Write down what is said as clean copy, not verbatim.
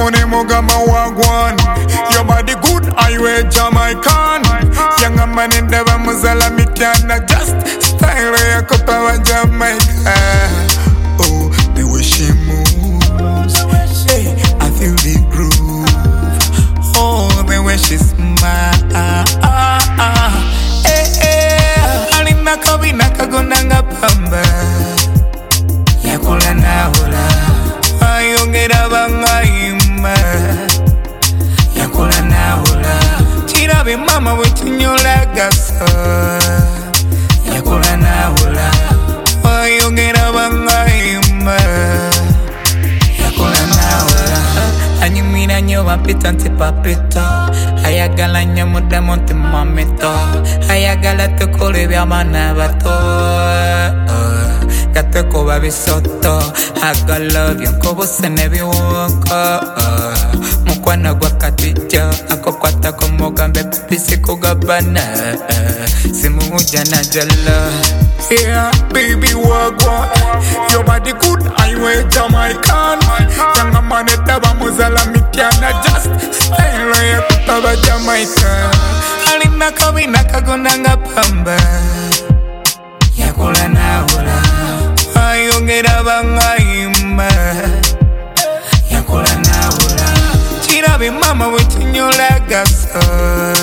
phone mogama wagwan. Your body good, I wear Jamaican. Young man in the Muzala Mitiana, just style ya kopa wa Jamaica. Oh, the way she moves, hey, I feel the groove. Oh, the way she smiles. Hey, hey, alina kabina kagonanga pamba. Yakula na hula, ayongera bangaima. Yakula na hula, chirabe mama wetunyola gasa. Yakula na hula, ayongera bangaima. Yakula na hula, anyumira nyo wapita ntipapita. Ayagala nyo muda monte mamito. Ayagala tukule vya mana bato. Gateko babisoto. I got love you kobo sene biwonko. Mukwana gwa katija. Ako kwata komogambe pisi kugabana. Simu ujana jala. Yeah, baby wagwa. Your body good, I wear Jamaican. Yanga maneta ba muzala mitiana. Just style ya kutaba Jamaica. Alina kabina kagonanga pamba. Yakula na hula, ayongera bangaima. Yakula na hula, chirabe mama wetunyola gasa.